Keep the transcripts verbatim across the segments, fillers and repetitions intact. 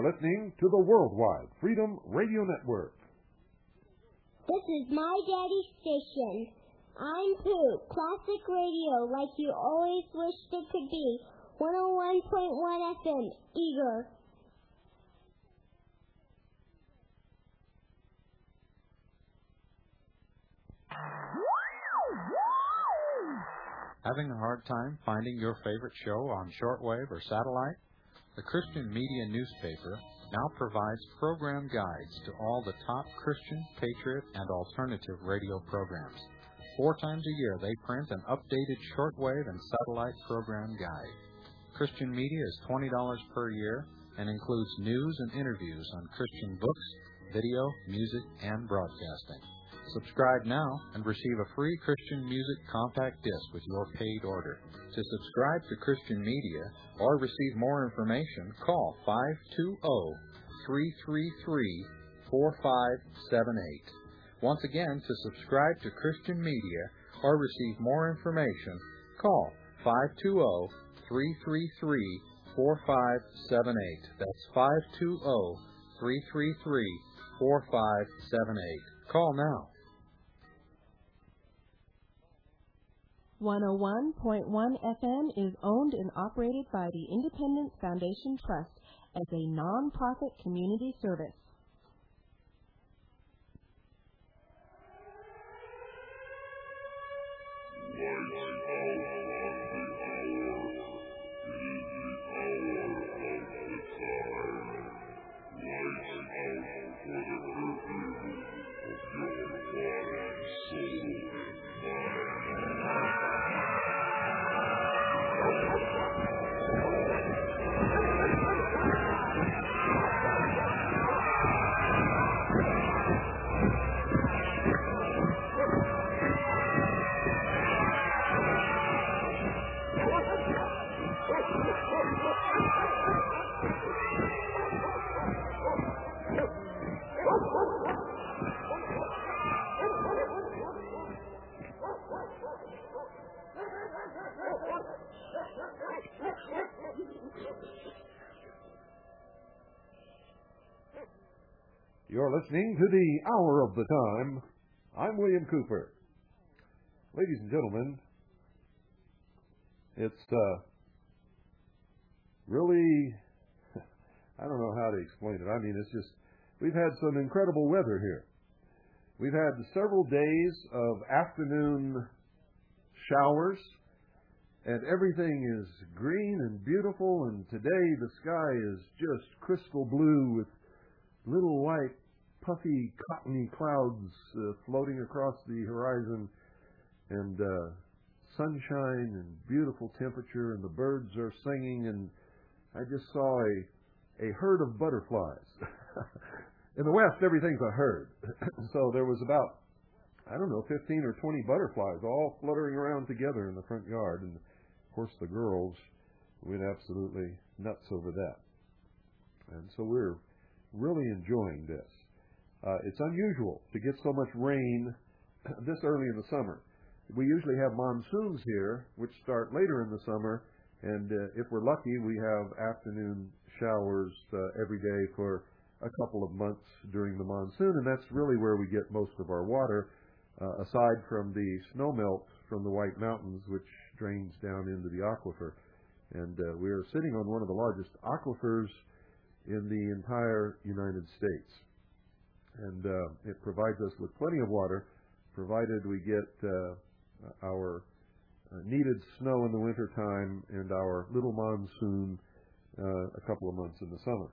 You're listening to the Worldwide Freedom Radio Network. This is my daddy's station. I'm Pooh, classic radio like you always wished it could be. one oh one point one F M, Eager. Having a hard time finding your favorite show on shortwave or satellite? The Christian Media newspaper now provides program guides to all the top Christian, patriot, and alternative radio programs. Four times a year, they print an updated shortwave and satellite program guide. Christian Media is twenty dollars per year and includes news and interviews on Christian books, video, music, and broadcasting. Subscribe now and receive a free Christian music compact disc with your paid order. To subscribe to Christian Media or receive more information, call five two zero, three three three, four five seven eight. Once again, to subscribe to Christian Media or receive more information, call five two zero, three three three, four five seven eight. That's five two zero, three three three, four five seven eight. Call now. one oh one point one F M is owned and operated by the Independence Foundation Trust as a non-profit community service. You're listening to the Hour of the Time. I'm William Cooper. Ladies and gentlemen, it's uh, really, I don't know how to explain it. I mean, it's just, we've had some incredible weather here. We've had several days of afternoon showers, and everything is green and beautiful, and today the sky is just crystal blue with little white, puffy, cottony clouds uh, floating across the horizon, and uh, sunshine and beautiful temperature, and the birds are singing, and I just saw a, a herd of butterflies. In the West, everything's a herd. So there was about, I don't know, fifteen or twenty butterflies all fluttering around together in the front yard, and of course the girls went absolutely nuts over that. And so we're really enjoying this. Uh, it's unusual to get so much rain this early in the summer. We usually have monsoons here, which start later in the summer, and uh, if we're lucky, we have afternoon showers uh, every day for a couple of months during the monsoon, and that's really where we get most of our water, uh, aside from the snowmelt from the White Mountains, which drains down into the aquifer. And uh, we are sitting on one of the largest aquifers in the entire United States. And uh, it provides us with plenty of water, provided we get uh, our uh, needed snow in the wintertime and our little monsoon uh, a couple of months in the summer.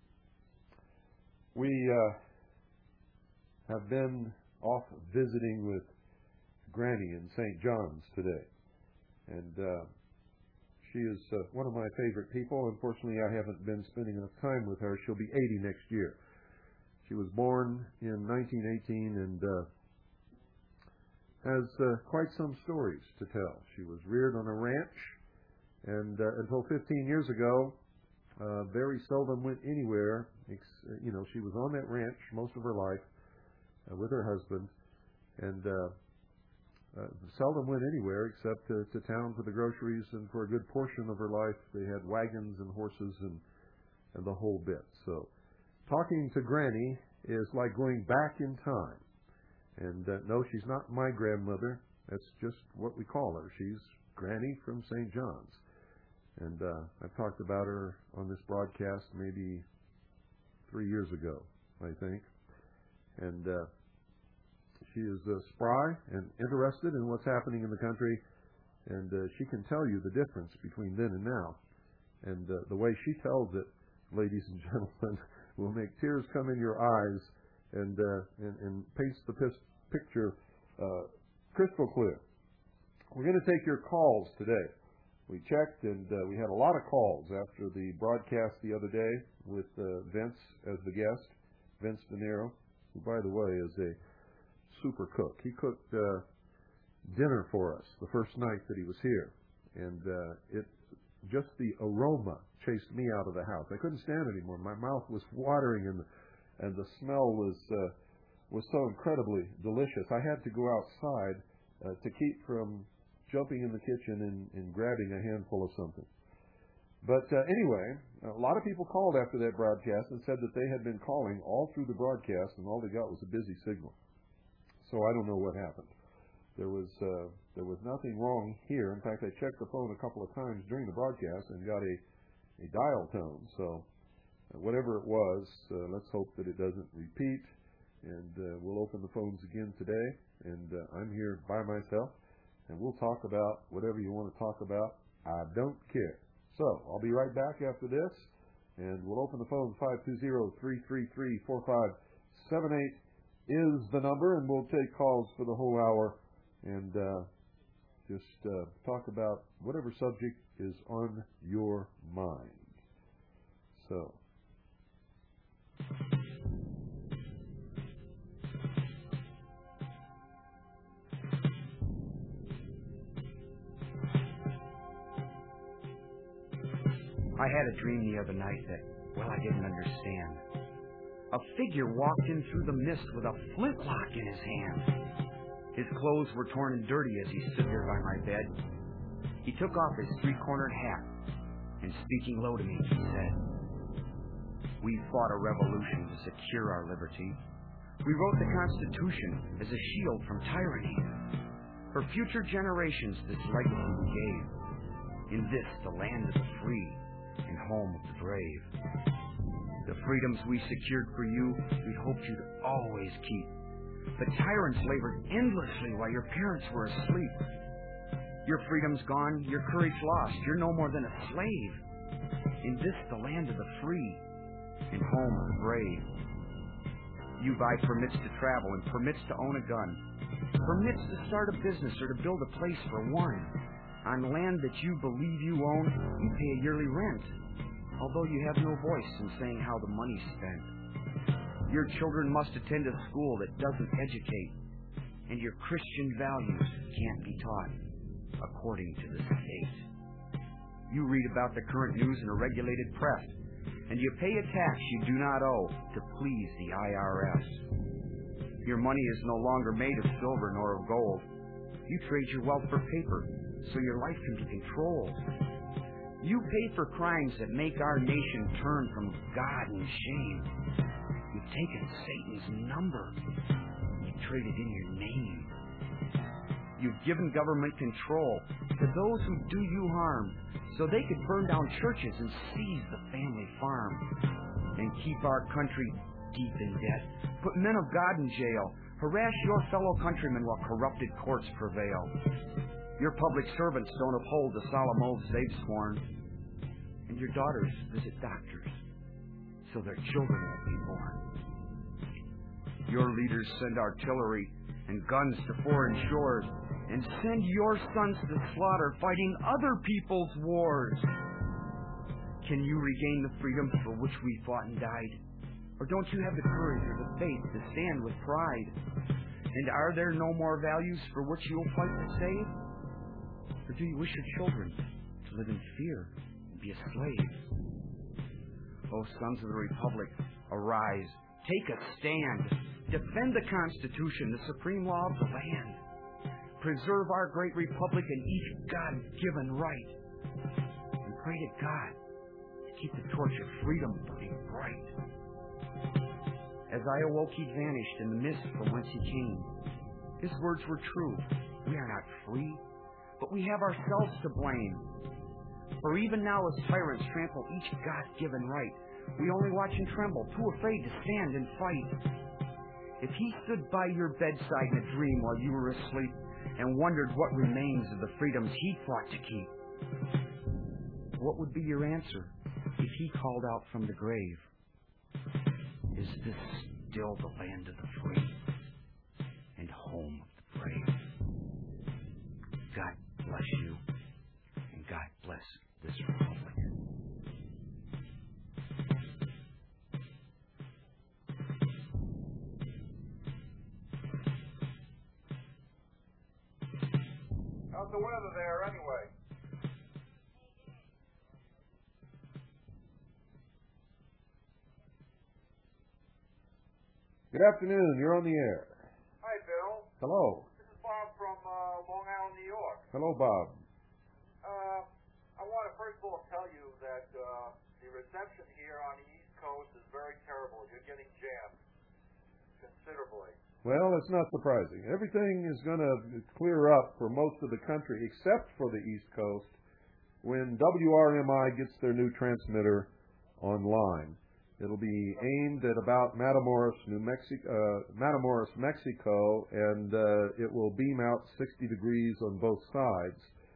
We uh, have been off visiting with Granny in Saint John's today. And uh, she is uh, one of my favorite people. Unfortunately, I haven't been spending enough time with her. She'll be eighty next year. She was born in nineteen eighteen and uh, has uh, quite some stories to tell. She was reared on a ranch, and uh, until fifteen years ago, uh, very seldom went anywhere. Ex- you know, she was on that ranch most of her life uh, with her husband, and uh, uh, seldom went anywhere except to, to town for the groceries, and for a good portion of her life they had wagons and horses and and the whole bit. So talking to Granny is like going back in time. And uh, no, she's not my grandmother. That's just what we call her. She's Granny from Saint John's. And uh, I've talked about her on this broadcast maybe three years ago, I think. And uh, she is uh, spry and interested in what's happening in the country. And uh, she can tell you the difference between then and now. And uh, the way she tells it, ladies and gentlemen, will make tears come in your eyes and uh, and, and paints the pis- picture uh, crystal clear. We're going to take your calls today. We checked, and uh, we had a lot of calls after the broadcast the other day with uh, Vince as the guest, Vince Dinero, who, by the way, is a super cook. He cooked uh, dinner for us the first night that he was here, and uh, it just the aroma chased me out of the house. I couldn't stand it anymore. My mouth was watering, and the, and the smell was uh, was so incredibly delicious. I had to go outside uh, to keep from jumping in the kitchen and, and grabbing a handful of something. But uh, anyway, a lot of people called after that broadcast and said that they had been calling all through the broadcast, and all they got was a busy signal. So I don't know what happened. There was uh, there was nothing wrong here. In fact, I checked the phone a couple of times during the broadcast and got a, a dial tone. So uh, whatever it was, uh, let's hope that it doesn't repeat. And uh, we'll open the phones again today. And uh, I'm here by myself, and we'll talk about whatever you want to talk about. I don't care. So I'll be right back after this, and we'll open the phone. Five two zero, three three three, four five seven eight is the number, and we'll take calls for the whole hour and uh, just uh, talk about whatever subject is on your mind. So. I had a dream the other night that, well, I didn't understand. A figure walked in through the mist with a flintlock in his hand. His clothes were torn and dirty as he stood there by my bed. He took off his three-cornered hat, and speaking low to me, he said, "We fought a revolution to secure our liberty. We wrote the Constitution as a shield from tyranny. For future generations, this legacy we gave. In this, the land of the free and home of the brave. The freedoms we secured for you, we hoped you'd always keep. But tyrants labored endlessly while your parents were asleep. Your freedom's gone, your courage lost, you're no more than a slave. In this, the land of the free and home of the brave. You buy permits to travel and permits to own a gun, permits to start a business or to build a place for one. On land that you believe you own, you pay a yearly rent, although you have no voice in saying how the money's spent. Your children must attend a school that doesn't educate, and your Christian values can't be taught according to the state. You read about the current news in a regulated press, and you pay a tax you do not owe to please the I R S. Your money is no longer made of silver nor of gold. You trade your wealth for paper, so your life can be controlled. You pay for crimes that make our nation turn from God and shame. You've taken Satan's number. You traded in your name. You've given government control to those who do you harm, so they could burn down churches and seize the family farm, and keep our country deep in debt, put men of God in jail, harass your fellow countrymen while corrupted courts prevail. Your public servants don't uphold the solemn oaths they've sworn, and your daughters visit doctors so their children won't be born. Your leaders send artillery and guns to foreign shores and send your sons to slaughter fighting other people's wars. Can you regain the freedoms for which we fought and died? Or don't you have the courage or the faith to stand with pride? And are there no more values for which you'll fight to save? Or do you wish your children to live in fear and be a slave? O sons of the Republic, arise, take a stand, defend the Constitution, the supreme law of the land. Preserve our great Republic and each God-given right. And pray to God to keep the torch of freedom burning bright. As I awoke, he vanished in the mist from whence he came. His words were true. We are not free, but we have ourselves to blame. For even now, as tyrants trample each God-given right, we only watch and tremble, too afraid to stand and fight. If he stood by your bedside in a dream while you were asleep and wondered what remains of the freedoms he fought to keep, what would be your answer if he called out from the grave? Is this still the land of the free and home of the brave? God bless you, and God bless this republic. How's the weather there anyway? Good afternoon. You're on the air. Hi, Bill. Hello. This is Bob from uh, Long Island, New York. Hello, Bob. Uh, I want to first of all tell you that uh, the reception here on the East Coast is very terrible. You're getting jammed considerably. Well, it's not surprising. Everything is going to clear up for most of the country except for the East Coast when W R M I gets their new transmitter online. It'll be aimed at about Matamoros, New Mexico, uh, Matamoros, Mexico, and uh, it will beam out sixty degrees on both sides.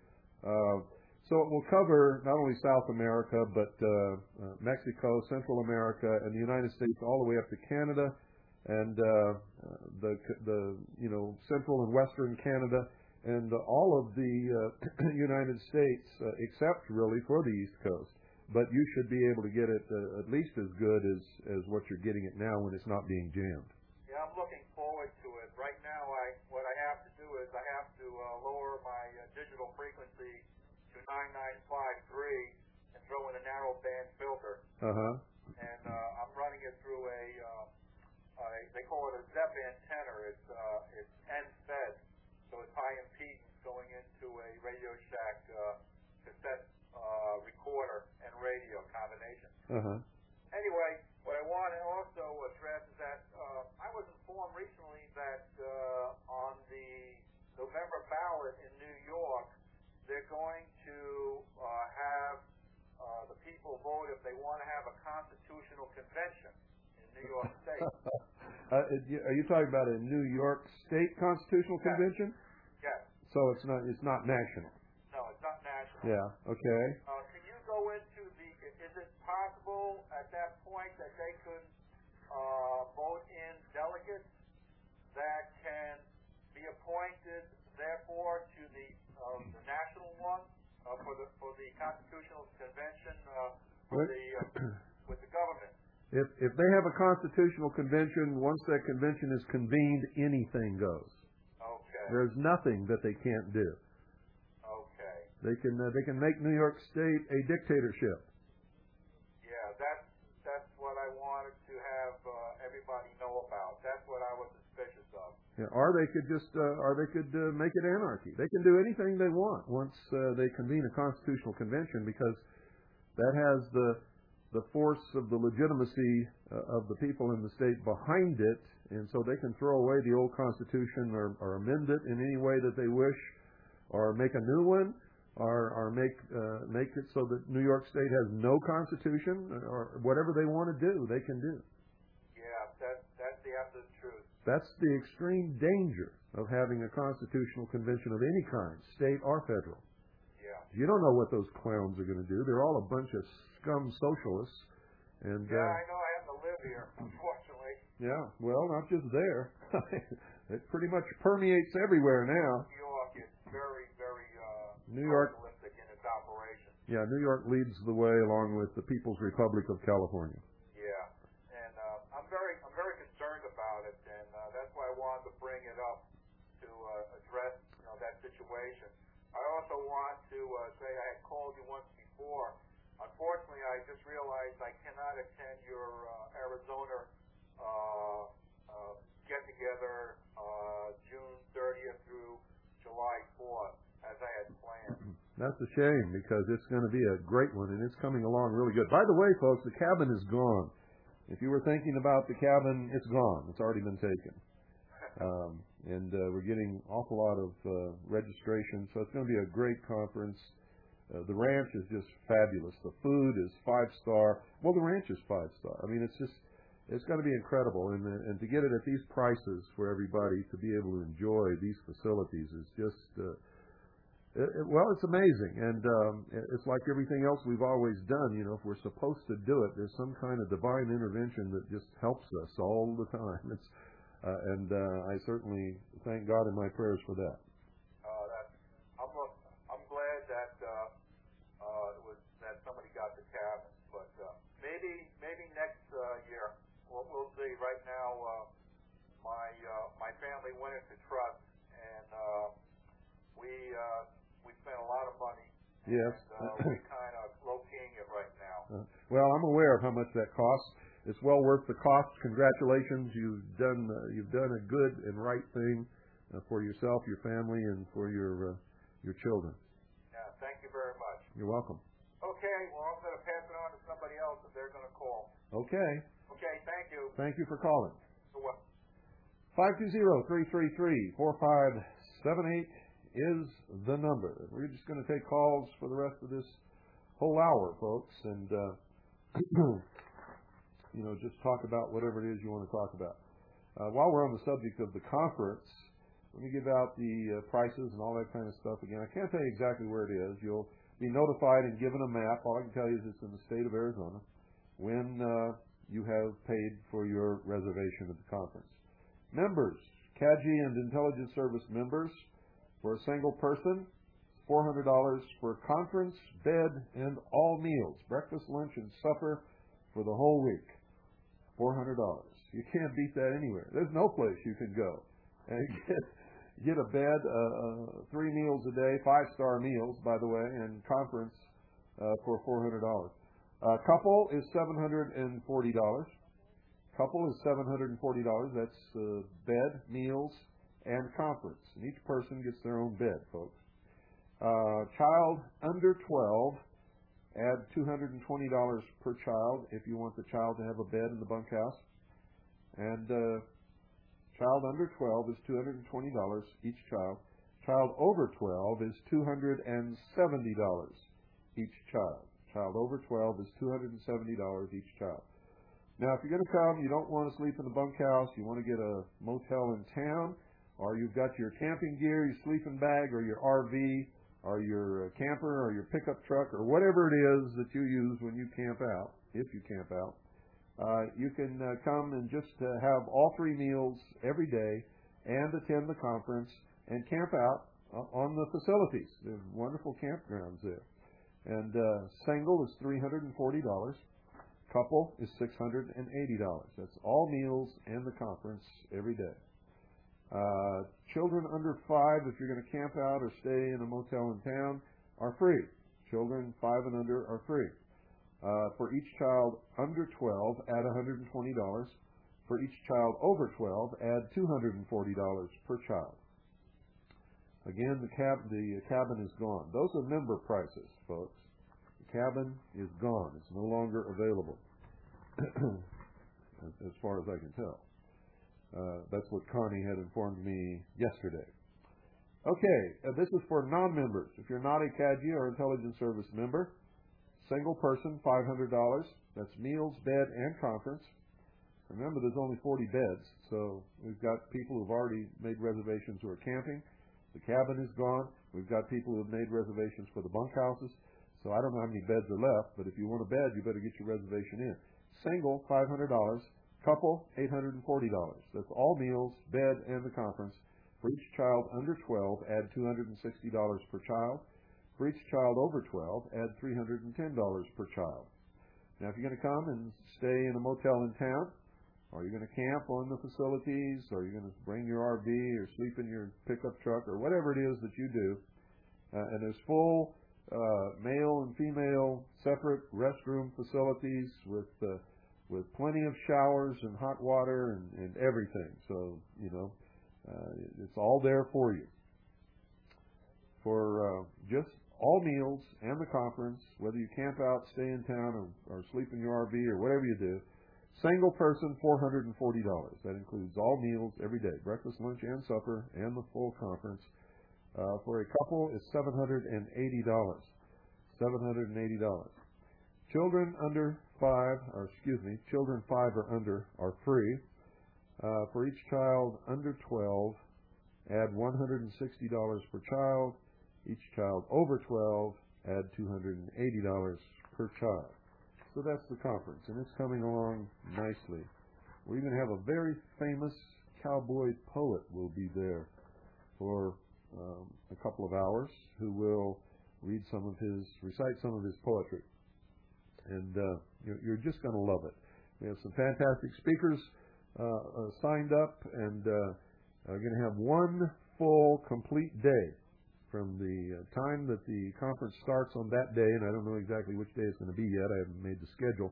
Uh, so it will cover not only South America, but uh, uh, Mexico, Central America, and the United States, all the way up to Canada, and uh, the the you know Central and Western Canada, and all of the uh, United States, uh, except really for the East Coast. But you should be able to get it uh, at least as good as, as what you're getting it now when it's not being jammed. Yeah, I'm looking forward to it. Right now, I what I have to do is I have to uh, lower my uh, digital frequency to nine nine five three and throw in a narrow band filter. Uh-huh. And uh, I'm running it through a, uh, a they call it a Z E P antenna. It's uh, it's N-fed, so it's high impedance going into a Radio Shack uh, cassette uh, recorder and radio combination. Uh-huh. Anyway, what I want to also address is that uh, I was informed recently that uh, on the November ballot in New York, they're going to uh, have uh, the people vote if they want to have a constitutional convention in New York State. uh, are you talking about a New York State constitutional Yes. convention? Yes. So it's not it's not national. No, it's not national. Yeah. Okay. Uh, can you go into the? Is it possible at that point that they could uh, vote in delegates that can be appointed, therefore, to the uh, the national one uh, for the for the constitutional convention uh, for What? the uh, with the government? If if they have a constitutional convention, once that convention is convened, anything goes. Okay. There's nothing that they can't do. Okay. They can uh, they can make New York State a dictatorship. Yeah, that's that's what I wanted to have uh, everybody know about. That's what I was suspicious of. Yeah, or they could just uh, or they could uh, make it anarchy. They can do anything they want once uh, they convene a constitutional convention, because that has the the force of the legitimacy uh, of the people in the state behind it, and so they can throw away the old constitution or, or amend it in any way that they wish, or make a new one, or, or make uh, make it so that New York State has no constitution, or whatever they want to do, they can do. Yeah, that that's the absolute truth. That's the extreme danger of having a constitutional convention of any kind, state or federal. Yeah. You don't know what those clowns are going to do. They're all a bunch of scum socialists. And Yeah, uh, I know I have to live here, unfortunately. yeah, well, not just there. It pretty much permeates everywhere now. New York is very, very uh, New York, socialistic in its operation. yeah, New York leads the way along with the People's Republic of California. Yeah, and uh, I'm very, I'm very concerned about it, and uh, that's why I wanted to bring it up to uh, address, you know, that situation. I also want to uh, say I had called you once before. Unfortunately, I just realized I cannot attend your uh, Arizona uh, uh, get-together uh, June thirtieth through July fourth, as I had planned. That's a shame because it's going to be a great one, and it's coming along really good. By the way, folks, the cabin is gone. If you were thinking about the cabin, it's gone. It's already been taken. Um, and uh, we're getting an awful lot of uh, registration, so it's going to be a great conference. Uh, the ranch is just fabulous. The food is five-star. Well, the ranch is five-star. I mean, it's just, it's going to be incredible. And, and to get it at these prices for everybody to be able to enjoy these facilities is just, uh, it, it, well, it's amazing. And um, it's like everything else we've always done. You know, if we're supposed to do it, there's some kind of divine intervention that just helps us all the time. It's, uh, and uh, I certainly thank God in my prayers for that. Uh, that I'm, uh, I'm glad that uh, uh, it was that somebody got the cabin, but uh, maybe maybe next uh, year we'll, we'll see. Right now, uh, my uh, my family went into trust, and uh, we uh, we spent a lot of money. Yes. And, uh, we kind of low-keying it right now. Uh, well, I'm aware of how much that costs. It's well worth the cost. Congratulations, you've done uh, you've done a good and right thing uh, for yourself, your family, and for your uh, your children. Yeah, thank you very much. You're welcome. Okay, well, I'm going to pass it on to somebody else if they're going to call. Okay. Okay, thank you. Thank you for calling. You're welcome. five two zero, three three three, four five seven eight is the number. We're just going to take calls for the rest of this whole hour, folks, and uh, you know, just talk about whatever it is you want to talk about. Uh, while we're on the subject of the conference, let me give out the uh, prices and all that kind of stuff again. I can't tell you exactly where it is. You'll be notified and given a map. All I can tell you is it's in the state of Arizona when uh, you have paid for your reservation at the conference. Members, C A G I and Intelligence Service members, for a single person, four hundred dollars for conference, bed, and all meals, breakfast, lunch, and supper for the whole week. four hundred dollars. You can't beat that anywhere. There's no place you can go and get get a bed, uh, uh, three meals a day, five-star meals, by the way, and conference uh, for four hundred dollars. Uh, couple is seven hundred forty dollars. Couple is seven hundred forty dollars. That's uh, bed, meals, and conference. And each person gets their own bed, folks. Uh, child under twelve, add two hundred twenty dollars per child if you want the child to have a bed in the bunkhouse. And uh, child under twelve is two hundred twenty dollars each child. Child over twelve is two hundred seventy dollars each child. Child over twelve is two hundred seventy dollars each child. Now, if you're going to come, you don't want to sleep in the bunkhouse, you want to get a motel in town, or you've got your camping gear, your sleeping bag, or your R V, or your camper, or your pickup truck, or whatever it is that you use when you camp out, if you camp out, uh, you can uh, come and just uh, have all three meals every day and attend the conference and camp out uh, on the facilities. There's wonderful campgrounds there. And uh, single is three hundred forty dollars. Couple is six hundred eighty dollars. That's all meals and the conference every day. Uh, children under five, if you're going to camp out or stay in a motel in town, are free. Children five and under are free. Uh, for each child under twelve, add one hundred twenty dollars. For each child over twelve, add two hundred forty dollars per child. Again, the, cab, the cabin is gone. Those are member prices, folks. The cabin is gone. It's no longer available, as, as far as I can tell. Uh, that's what Connie had informed me yesterday. Okay, uh, this is for non-members. If you're not a C A G I or Intelligence Service member, single person, five hundred dollars. That's meals, bed, and conference. Remember, there's only forty beds, so we've got people who've already made reservations who are camping. The cabin is gone. We've got people who have made reservations for the bunkhouses. So I don't know how many beds are left, but if you want a bed, you better get your reservation in. Single, five hundred dollars. Couple, eight hundred forty dollars. That's all meals, bed, and the conference. For each child under twelve, add two hundred sixty dollars per child. For each child over twelve, add three hundred ten dollars per child. Now, if you're going to come and stay in a motel in town, or you're going to camp on the facilities, or you're going to bring your R V or sleep in your pickup truck, or whatever it is that you do, uh, and there's full uh, male and female separate restroom facilities with uh, with plenty of showers and hot water and, and everything. So, you know, uh, it's all there for you. For uh, just all meals and the conference, whether you camp out, stay in town, or, or sleep in your R V, or whatever you do. Single person, four hundred forty dollars. That includes all meals every day, breakfast, lunch, and supper, and the full conference. Uh, for a couple, it's seven hundred eighty dollars. seven hundred eighty dollars. Children under five, or excuse me, children five or under are free. Uh, for each child under twelve, add one hundred sixty dollars per child. Each child over twelve, add two hundred eighty dollars per child. So that's the conference, and it's coming along nicely. We even have a very famous cowboy poet will be there for um, a couple of hours, who will read some of his, recite some of his poetry. And uh, you're, you're just going to love it. We have some fantastic speakers uh, uh, signed up, and uh, are going to have one full, complete day from the uh, time that the conference starts on that day, and I don't know exactly which day it's going to be yet. I haven't made the schedule.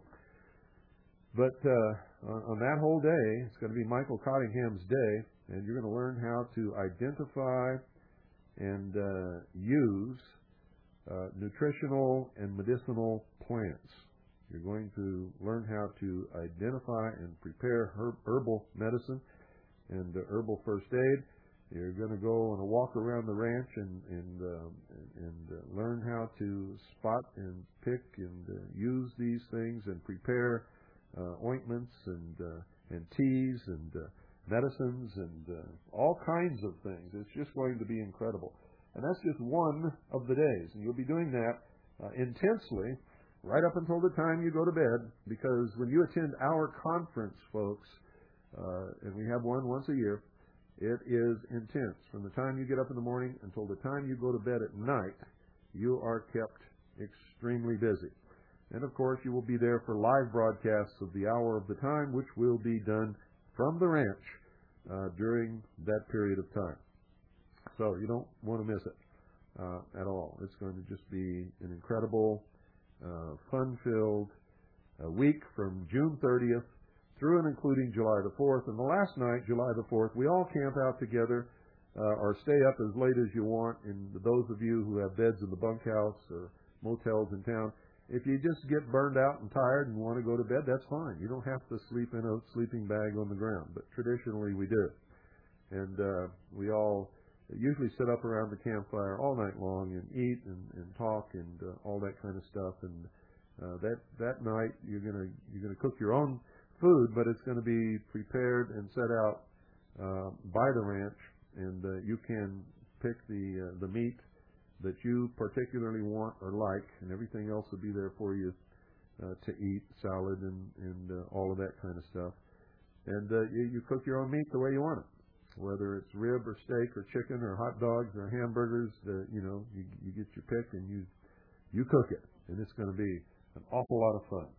But uh, on, on that whole day, it's going to be Michael Cottingham's day, and you're going to learn how to identify and uh, use uh, nutritional and medicinal plants. You're going to learn how to identify and prepare herb, herbal medicine and uh, herbal first aid. You're going to go on a walk around the ranch and and, uh, and, and uh, learn how to spot and pick and uh, use these things and prepare uh, ointments and uh, and teas and uh, medicines and uh, all kinds of things. It's just going to be incredible. And that's just one of the days. And you'll be doing that uh, intensely right up until the time you go to bed, because when you attend our conference, folks, uh, and we have one once a year, it is intense. From the time you get up in the morning until the time you go to bed at night, you are kept extremely busy. And, of course, you will be there for live broadcasts of the hour of the time, which will be done from the ranch uh, during that period of time. So you don't want to miss it uh, at all. It's going to just be an incredible, uh, fun-filled uh, week from June thirtieth through and including July the fourth. And the last night, July the fourth, we all camp out together uh, or stay up as late as you want. And those of you who have beds in the bunkhouse or motels in town, if you just get burned out and tired and want to go to bed, that's fine. You don't have to sleep in a sleeping bag on the ground. But traditionally we do. And uh, we all usually sit up around the campfire all night long and eat and, and talk and uh, all that kind of stuff. And uh, that that night you're gonna you're gonna cook your own food, but it's going to be prepared and set out uh, by the ranch, and uh, you can pick the uh, the meat that you particularly want or like, and everything else will be there for you uh, to eat, salad and and uh, all of that kind of stuff. And uh, you, you cook your own meat the way you want it, whether it's rib or steak or chicken or hot dogs or hamburgers. Uh, you know, you, you get your pick and you you cook it, and it's going to be an awful lot of fun.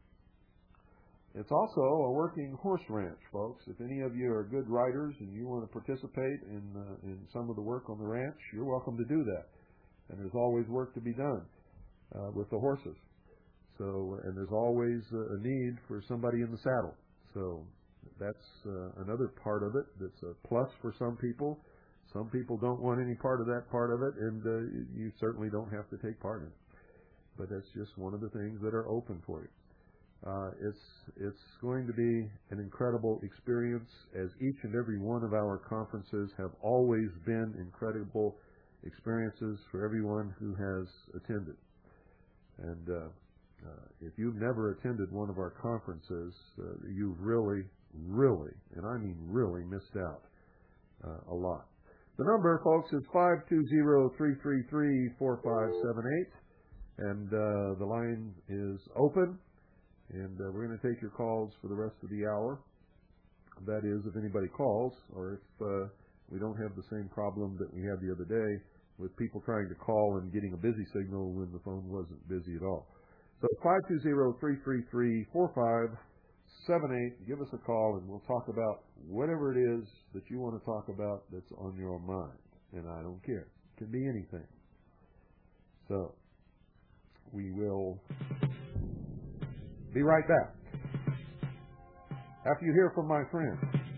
It's also a working horse ranch, folks. If any of you are good riders and you want to participate in uh, in some of the work on the ranch, you're welcome to do that. And there's always work to be done uh, with the horses. So, and there's always uh, a need for somebody in the saddle. So that's uh, another part of it that's a plus for some people. Some people don't want any part of that part of it, and uh, you certainly don't have to take part in it. But that's just one of the things that are open for you. Uh, it's it's going to be an incredible experience, as each and every one of our conferences have always been incredible experiences for everyone who has attended. And uh, uh, if you've never attended one of our conferences, uh, you've really, really, and I mean really missed out uh, a lot. The number, folks, is five two zero, three three three, four five seven eight, and uh, the line is open. And uh, we're going to take your calls for the rest of the hour. That is, if anybody calls, or if uh, we don't have the same problem that we had the other day with people trying to call and getting a busy signal when the phone wasn't busy at all. So five two zero, three three three, four five seven eight. Give us a call, and we'll talk about whatever it is that you want to talk about that's on your mind. And I don't care. It can be anything. So we will be right back after you hear from my friend.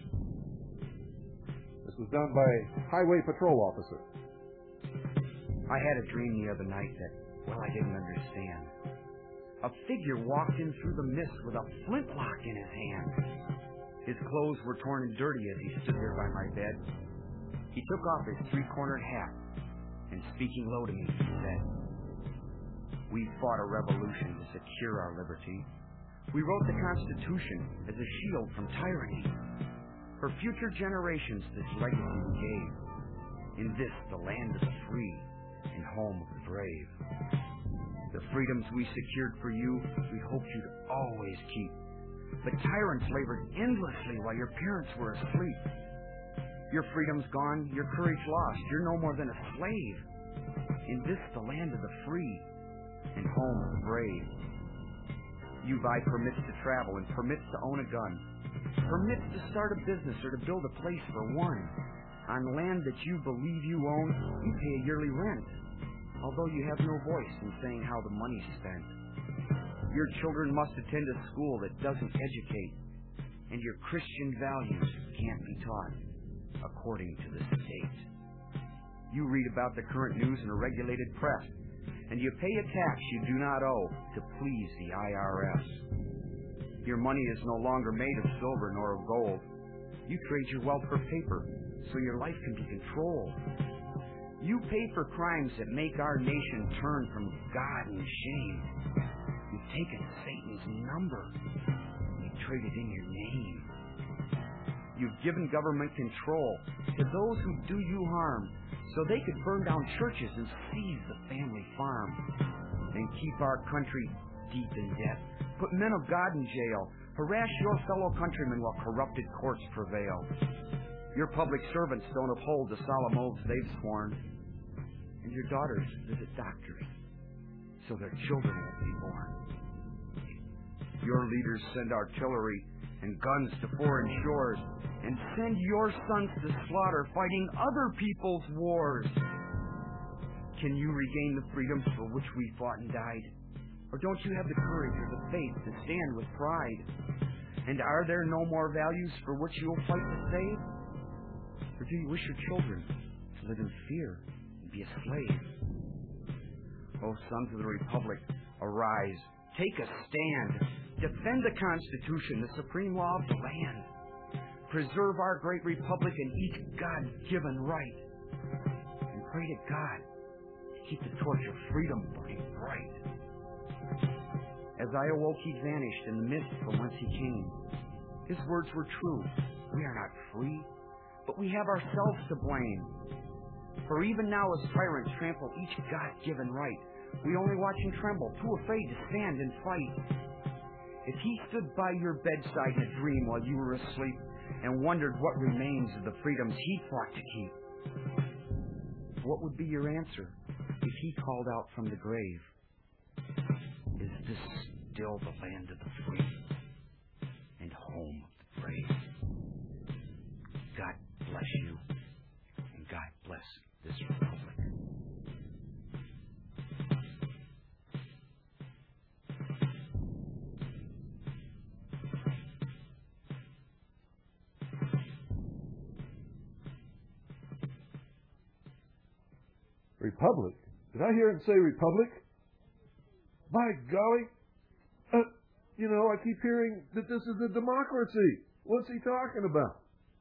This was done by a highway patrol officer. I had a dream the other night that, Well, I didn't understand. A figure walked in through the mist with a flintlock in his hand. His clothes were torn and dirty as he stood there by my bed. He took off his three-cornered hat, and speaking low to me, he said, "We fought a revolution to secure our liberty. We wrote the Constitution as a shield from tyranny. For future generations, this legacy we gave. In this, the land of the free and home of the brave. The freedoms we secured for you, we hoped you'd always keep. But tyrants labored endlessly while your parents were asleep. Your freedom's gone, your courage lost. You're no more than a slave. In this, the land of the free and home of the brave. You buy permits to travel and permits to own a gun. Permits to start a business or to build a place for one. On land that you believe you own, you pay a yearly rent, although you have no voice in saying how the money's spent. Your children must attend a school that doesn't educate, and your Christian values can't be taught according to the state. You read about the current news in a regulated press, and you pay a tax you do not owe to please the I R S. Your money is no longer made of silver nor of gold. You trade your wealth for paper so your life can be controlled. You pay for crimes that make our nation turn from God and shame. You've taken Satan's number and you traded in your name. You've given government control to those who do you harm so they could burn down churches and seize the family farm and keep our country deep in debt. Put men of God in jail. Harass your fellow countrymen while corrupted courts prevail. Your public servants don't uphold the solemn oaths they've sworn. And your daughters visit doctors so their children won't be born. Your leaders send artillery and guns to foreign shores and send your sons to slaughter fighting other people's wars. Can you regain the freedoms for which we fought and died? Or don't you have the courage or the faith to stand with pride? And are there no more values for which you will fight to save? Or do you wish your children to live in fear and be a slave? O sons of the Republic, arise, take a stand, defend the Constitution, the supreme law of the land. Preserve our great Republic and each God-given right. And pray to God to keep the torch of freedom burning bright. As I awoke, he vanished in the mist from whence he came. His words were true. We are not free, but we have ourselves to blame. For even now as tyrants trample each God-given right, we only watch and tremble, too afraid to stand and fight. If he stood by your bedside in a dream while you were asleep and wondered what remains of the freedoms he fought to keep, what would be your answer if he called out from the grave? Is this still the land of the free and home of the brave? God bless you, and God bless this republic. Republic? Did I hear him say republic? By golly, uh, you know, I keep hearing that this is a democracy. What's he talking about?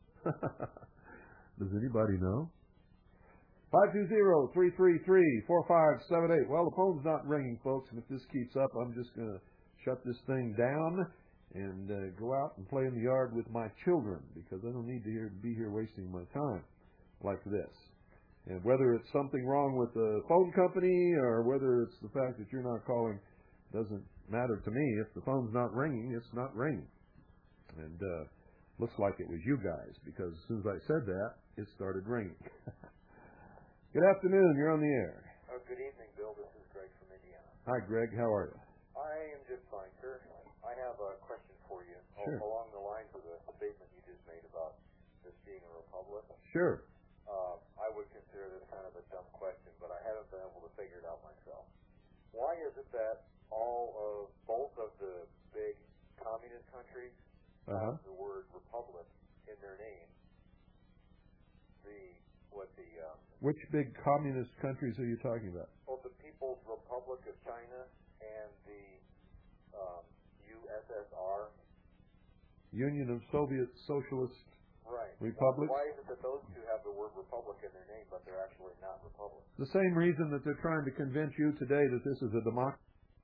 Does anybody know? five two zero, three three three, four five seven eight. Well, the phone's not ringing, folks, and if this keeps up, I'm just going to shut this thing down and uh, go out and play in the yard with my children, because I don't need to hear, be here wasting my time like this. And whether it's something wrong with the phone company or whether it's the fact that you're not calling doesn't matter to me. If the phone's not ringing, it's not ringing. And uh, looks like it was you guys, because as soon as I said that, it started ringing. Good afternoon. You're on the air. Uh, good evening, Bill. This is Greg from Indiana. Hi, Greg. How are you? I am just fine, sir. I have a question for you Sure. along the lines of the statement you just made about this being a republic. Sure. Uh, I would consider this kind of a dumb question, but I haven't been able to figure it out myself. Why is it that all of, both of the big communist countries Uh-huh. have the word republic in their name? The, what the, um, Which big communist countries are you talking about? well, the People's Republic Union of Soviet Socialist Right. Republics. Why is it that those two have the word republic in their name, but they're actually not republics? The same reason that they're trying to convince you today that this is a democracy.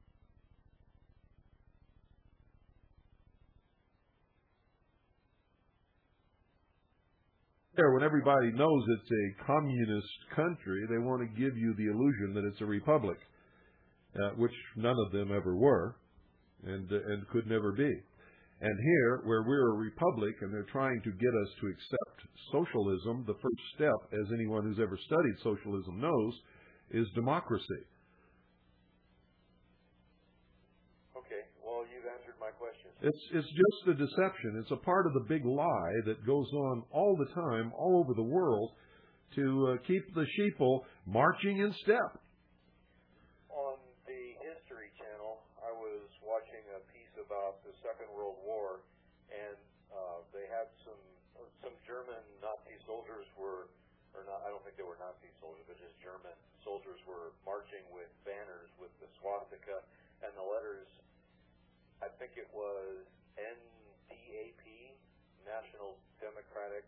When everybody knows it's a communist country, they want to give you the illusion that it's a republic, uh, which none of them ever were and uh, and could never be. And here, where we're a republic and they're trying to get us to accept socialism, the first step, as anyone who's ever studied socialism knows, is democracy. Okay, well, you've answered my question. It's it's just a deception. It's a part of the big lie that goes on all the time, all over the world, to uh, keep the sheeple marching in step. On the History Channel, I was watching a piece about the Second World War, and uh, they had some some German Nazi soldiers were, or not, I don't think they were Nazi soldiers, but just German soldiers were marching with banners with the swastika and the letters. I think it was N D A P, National Democratic,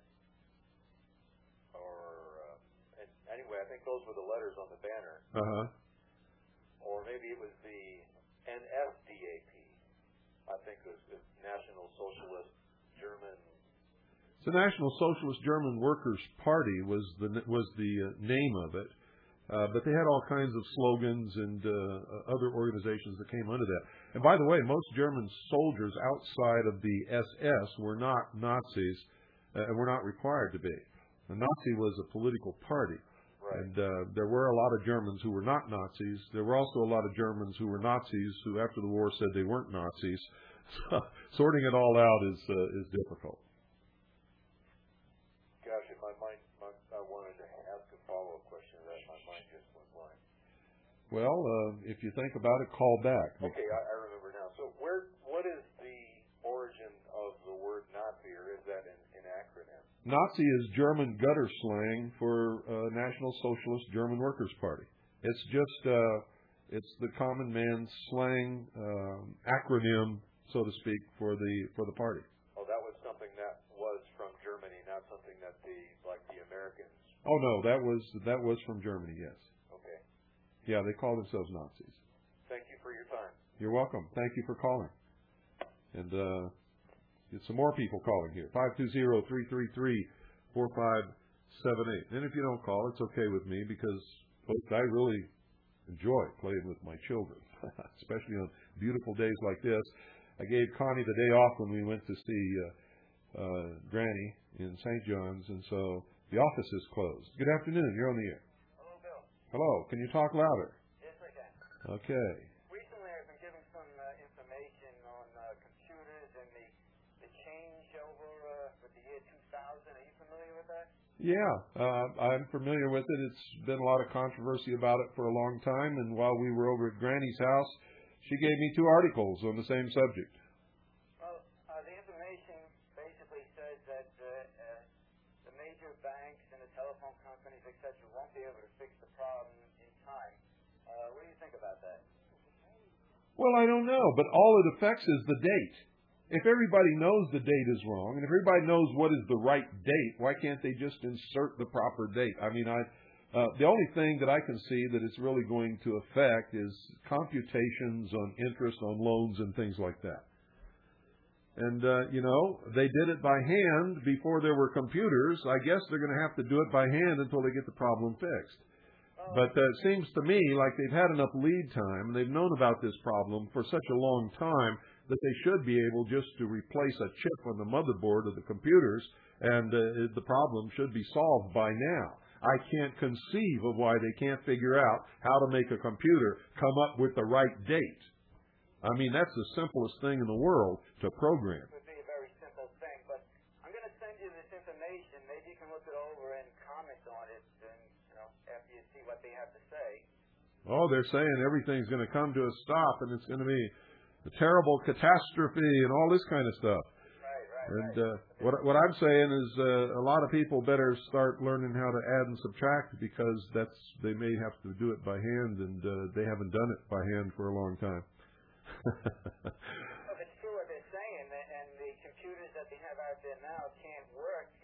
or uh, and anyway, I think those were the letters on the banner. Uh-huh. Or maybe it was the N S D A P. I think it was the National Socialist German. The National Socialist German Workers' Party was the was the uh, name of it. Uh, but they had all kinds of slogans and uh, other organizations that came under that. And by the way, most German soldiers outside of the S S were not Nazis uh, and were not required to be. The Nazi was a political party. Right. And uh, there were a lot of Germans who were not Nazis. There were also a lot of Germans who were Nazis who, after the war, said they weren't Nazis. So, sorting it all out is uh, is difficult. Gosh, in my mind, my, I wanted to ask a follow-up question to that. My mind just went blank. Well, uh, if you think about it, call back. Okay, I, I remember now. So where, what is the origin of the word Nazi, or is that an, an acronym? Nazi is German gutter slang for uh, National Socialist German Workers' Party. It's just, uh, it's the common man's slang um, acronym, so to speak, for the for the party. Oh, that was something that was from Germany, not something that the like the Americans. Oh no, that was that was from Germany. Yes. Okay. Yeah, they call themselves Nazis. Thank you for your time. You're welcome. Thank you for calling. And uh, get some more people calling here. five two zero, three three three, four five seven eight. And if you don't call, it's okay with me because, folks, I really enjoy playing with my children, especially on beautiful days like this. I gave Connie the day off when we went to see uh, uh, Granny in Saint John's, and so the office is closed. Good afternoon. You're on the air. Hello, Bill. Hello. Can you talk louder? Yes, I can. Okay. Recently, I've been given some uh, information on uh, computers and the the changeover uh, with the year two thousand. Are you familiar with that? Yeah, uh, I'm familiar with it. It's been a lot of controversy about it for a long time, and while we were over at Granny's house, she gave me two articles on the same subject. Well, uh, the information basically says that uh, uh, the major banks and the telephone companies, et cetera, won't be able to fix the problem in time. Uh, what do you think about that? Well, I don't know, but all it affects is the date. If everybody knows the date is wrong, and if everybody knows what is the right date, why can't they just insert the proper date? I mean, I uh, the only thing that I can see that it's really going to affect is computations on interest on loans and things like that. And, uh, you know, they did it by hand before there were computers. I guess they're going to have to do it by hand until they get the problem fixed. But uh, it seems to me like they've had enough lead time, and they've known about this problem for such a long time that they should be able just to replace a chip on the motherboard of the computers, and uh, the problem should be solved by now. I can't conceive of why they can't figure out how to make a computer come up with the right date. I mean, that's the simplest thing in the world to program. It would be a very simple thing, but I'm going to send you this information. Maybe you can look it over and comment on it, and you know, after you see what they have to say. Oh, they're saying everything's going to come to a stop, and it's going to be a terrible catastrophe and all this kind of stuff. Right, right, And right. uh, what what I'm saying is uh, a lot of people better start learning how to add and subtract, because that's they may have to do it by hand, and uh, they haven't done it by hand for a long time. Well, it's true what they're saying, and the computers that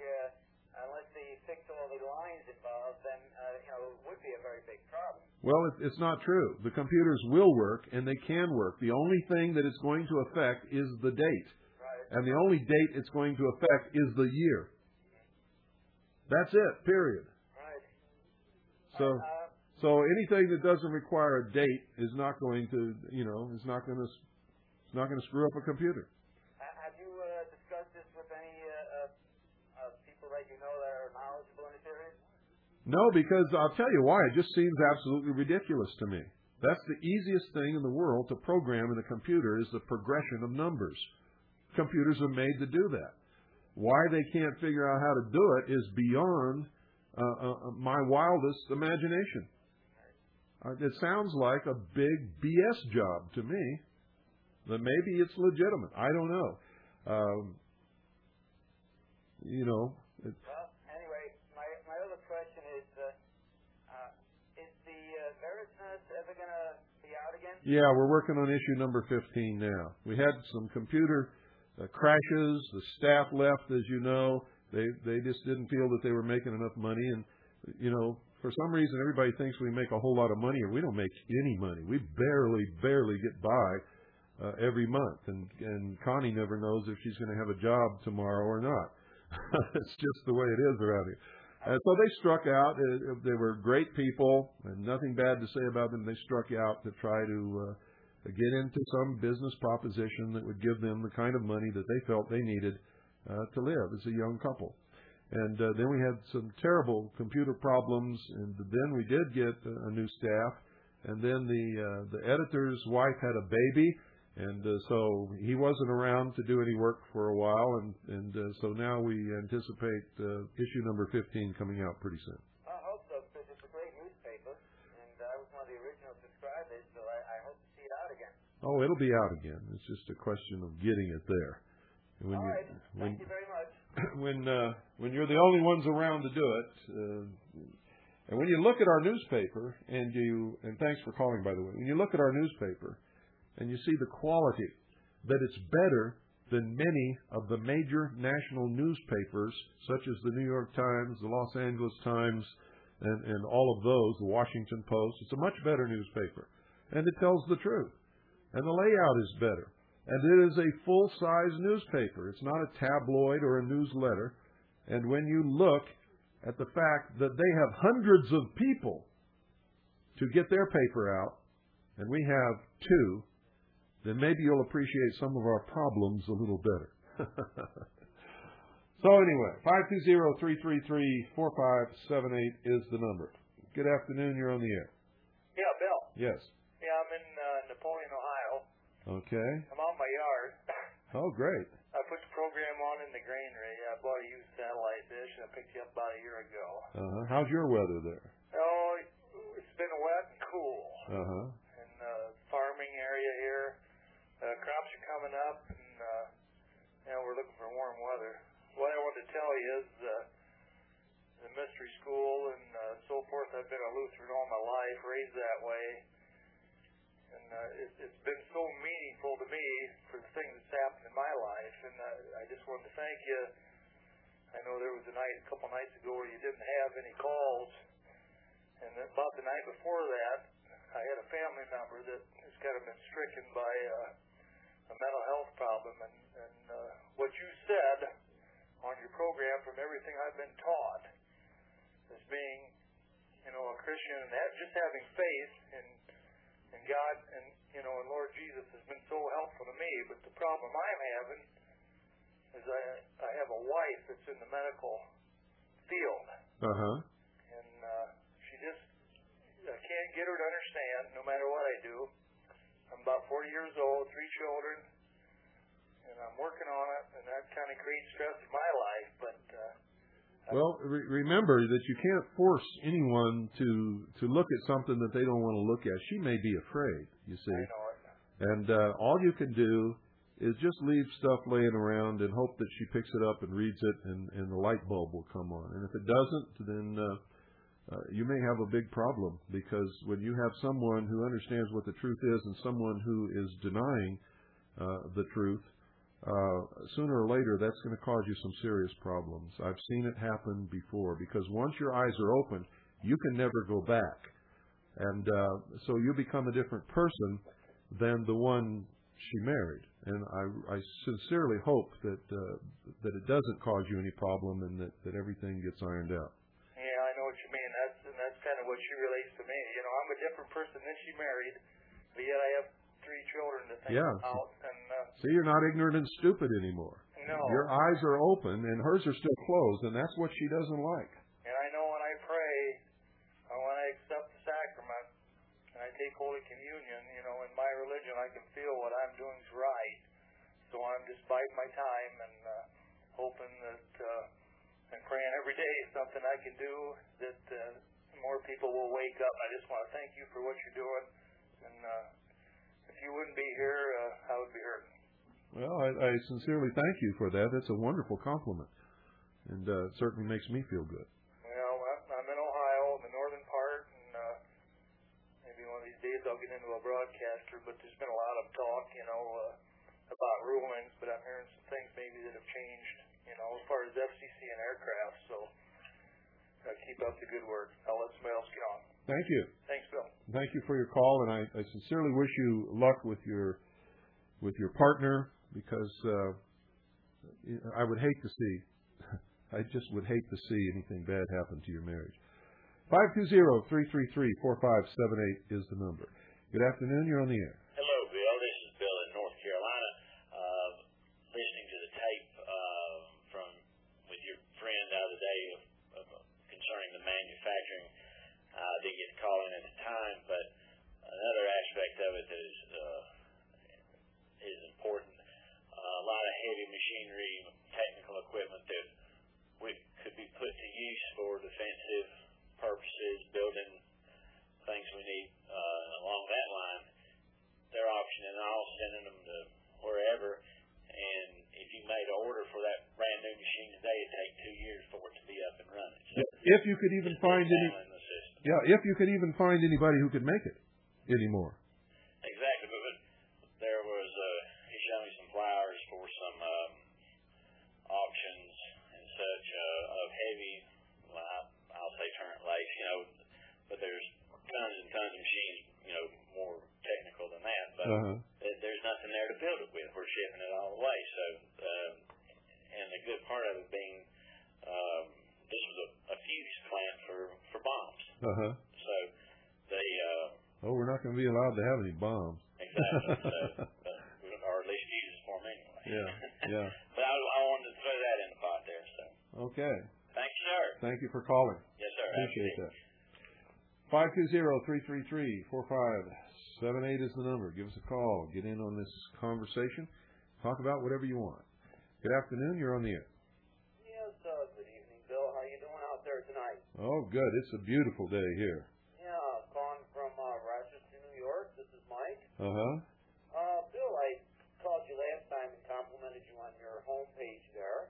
uh, unless they fix all the lines involved, then uh, you know it would be a very big problem. Well, it, it's not true. The computers will work, and they can work. The only thing that it's going to affect is the date. Right. And the only date it's going to affect is the year. That's it, period. Right. So, Uh, so anything that doesn't require a date is not going to, you know, is not going to, it's not going to screw up a computer. have you uh, discussed this with any uh, uh, uh, people that you know that are knowledgeable in this area? No, because I'll tell you why. It just seems absolutely ridiculous to me. That's the easiest thing in the world to program in a computer is the progression of numbers. Computers are made to do that. Why they can't figure out how to do it is beyond uh, uh, my wildest imagination. Uh, it sounds like a big B S job to me. But maybe it's legitimate. I don't know. Um, you know. It, Well, anyway, my, my other question is, uh, uh, is the uh, Veritas ever going to be out again? yeah, we're working on issue number fifteen now. We had some computer uh, crashes. The staff left, as you know. They they just didn't feel that they were making enough money. And, you know, for some reason, everybody thinks we make a whole lot of money, and we don't make any money. We barely, barely get by uh, every month. And, and Connie never knows if she's going to have a job tomorrow or not. It's just the way it is around here. And so they struck out. Uh, they were great people, and nothing bad to say about them. They struck out to try to uh, get into some business proposition that would give them the kind of money that they felt they needed uh, to live as a young couple. And uh, then we had some terrible computer problems, and then we did get a new staff. And then the uh, the editor's wife had a baby, and uh, so he wasn't around to do any work for a while. And and uh, so now we anticipate uh, issue number fifteen coming out pretty soon. I hope so, because it's a great newspaper, and I was one of the original subscribers, so I, I hope to see it out again. Oh, it'll be out again. It's just a question of getting it there. And when All you, right. when, Thank you very much. when uh, when you're the only ones around to do it, uh, and when you look at our newspaper, and you and thanks for calling, by the way. When you look at our newspaper, and you see the quality, that it's better than many of the major national newspapers, such as the New York Times, the Los Angeles Times, and, and all of those, the Washington Post. It's a much better newspaper, and it tells the truth, and the layout is better. And it is a full-size newspaper. It's not a tabloid or a newsletter. And when you look at the fact that they have hundreds of people to get their paper out, and we have two, then maybe you'll appreciate some of our problems a little better. So anyway, five two zero, three three three, four five seven eight is the number. Good afternoon. You're on the air. Yeah, Bill. Yes. Yeah, I'm in uh, Napoleon, Ohio. Okay. I'm out in my yard. Oh, great. I put the program on in the granary. I bought a used satellite dish, and I picked you up about a year ago. Uh-huh. How's your weather there? Oh, it's been wet and cool. Uh-huh. In the farming area here, uh, crops are coming up, and uh, you know, we're looking for warm weather. What I wanted to tell you is uh, the mystery school and uh, so forth. I've been a Lutheran all my life, raised that way. And uh, it, it's been so meaningful to me for the things that's happened in my life. And uh, I just wanted to thank you. I know there was a night, a couple nights ago, where you didn't have any calls. And about the night before that, I had a family member that has kind of been stricken by uh, a mental health problem. And, and uh, what you said on your program, from everything I've been taught, as being, you know, a Christian and that, just having faith in And God and, you know, and Lord Jesus has been so helpful to me. But the problem I'm having is I I have a wife that's in the medical field. Uh-huh. And uh, she just, I can't get her to understand, no matter what I do. I'm about forty years old, three children, and I'm working on it, and that kind of creates stress in my life. But uh, Well, re- remember that you can't force anyone to to look at something that they don't want to look at. She may be afraid, you see. I know it. And uh, all you can do is just leave stuff laying around and hope that she picks it up and reads it, and, and the light bulb will come on. And if it doesn't, then uh, uh, you may have a big problem, because when you have someone who understands what the truth is and someone who is denying uh, the truth, uh, sooner or later that's going to cause you some serious problems. I've seen it happen before, because once your eyes are open, you can never go back. And uh, so you become a different person than the one she married. And I, I sincerely hope that uh, that it doesn't cause you any problem, and that, that everything gets ironed out. Yeah, I know what you mean. That's and that's kind of what she relates to me. You know, I'm a different person than she married, but yet I have three children to think Yeah. about. And uh, See, you're not ignorant and stupid anymore. no, Your eyes are open, and hers are still closed, and that's what she doesn't like. and I know when I pray, or when I accept the sacrament, and I take Holy Communion, you know, in my religion, I can feel what I'm doing is right. So I'm just biding my time and uh, hoping that uh, and praying every day something I can do that uh, more people will wake up. I just want to thank you for what you're doing, and uh, if you wouldn't be here, uh, I would be hurting. Well, I, I sincerely thank you for that. That's a wonderful compliment, and uh, it certainly makes me feel good. Well, I'm I'm in Ohio, in the northern part, and uh, maybe one of these days I'll get into a broadcaster, but there's been a lot of talk, you know, uh, about rulings, but I'm hearing some things maybe that have changed, you know, as far as F C C and aircraft, so uh, keep up the good work. I'll let somebody else get on. Thank you. Thanks, Bill. Thank you for your call, and I, I sincerely wish you luck with your with your partner, because uh, I would hate to see, I just would hate to see anything bad happen to your marriage. five two zero, three three three, four five seven eight is the number. Good afternoon. You're on the air. Hello, Bill. This is Bill in North Carolina. Uh, listening to the tape uh, from with your friend the other day of, of, uh, concerning the manufacturing. I uh, didn't get to call in at the time, but another aspect of it that is uh, is important. Uh, a lot of heavy machinery, technical equipment that we could be put to use for defensive purposes, building things we need uh, along that line. They're auctioning off, sending them to wherever, and if you made an order for that brand new machine today, it'd take two years for it to be up and running. So if you could even find any, yeah, if you could even find anybody who could make it anymore. Exactly, but, but there was uh, he showed me some flyers for some um, auctions and such uh, of heavy, well, I, I'll say turret lace, you know, but there's tons and tons of machines, you know, more technical than that, but uh-huh. there's nothing there to build it with. We're shipping it all away. So, um, and the good part of it being, um, this was a, a fuse plant for, for bombs. Uh-huh. So they, uh, oh, we're not going to be allowed to have any bombs. Exactly. So, uh, or at least fuses for them anyway. Yeah, yeah. But I, I wanted to throw that in the pot there. So. Okay. Thank you, sir. Thank you for calling. Yes, sir. Appreciate that. five two zero, three three three, four five seven eight is the number. Give us a call. Get in on this conversation. Talk about whatever you want. Good afternoon. You're on the air. Yes, uh, good evening, Bill. How you doing out there tonight? Oh, good. It's a beautiful day here. Yeah, calling from uh, Rochester, New York. This is Mike. Uh-huh. Uh, Bill, I called you last time and complimented you on your homepage there.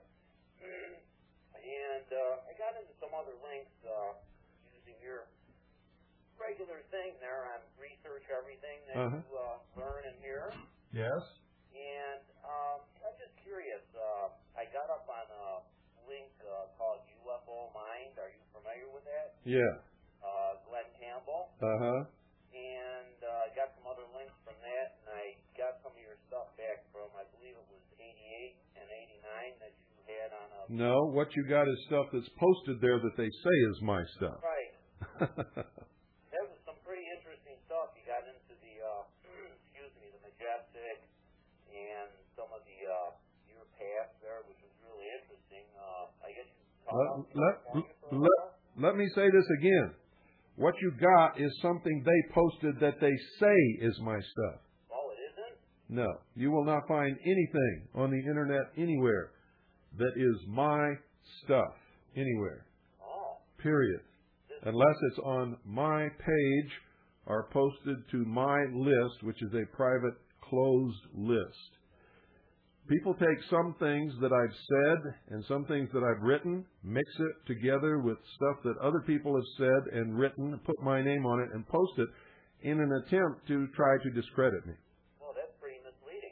and uh, I got into some other links uh, using your regular thing there on research everything that uh-huh. you uh, learn and hear. Yes. And um, I'm just curious. Uh, I got up on a link uh, called U F O Mind. Are you familiar with that? Yeah. Uh, Glenn Campbell. Uh-huh. And uh, I got some other links from that, and I got some of your stuff back from, I believe it was eighty-eight and eighty-nine that you had on a... No, what you got is stuff that's posted there that they say is my stuff. Right. That was some pretty interesting stuff. You got into the, uh, excuse me, the Majestic and some of the, uh, your past there, which was really interesting. Uh, I guess you talked let, about let, let, let me say this again. What you got is something they posted that they say is my stuff. Oh, it isn't? No. You will not find anything on the Internet anywhere that is my stuff. Anywhere. Oh. Period. Unless it's on my page or posted to my list, which is a private closed list. People take some things that I've said and some things that I've written, mix it together with stuff that other people have said and written, put my name on it, and post it in an attempt to try to discredit me. Well, that's pretty misleading.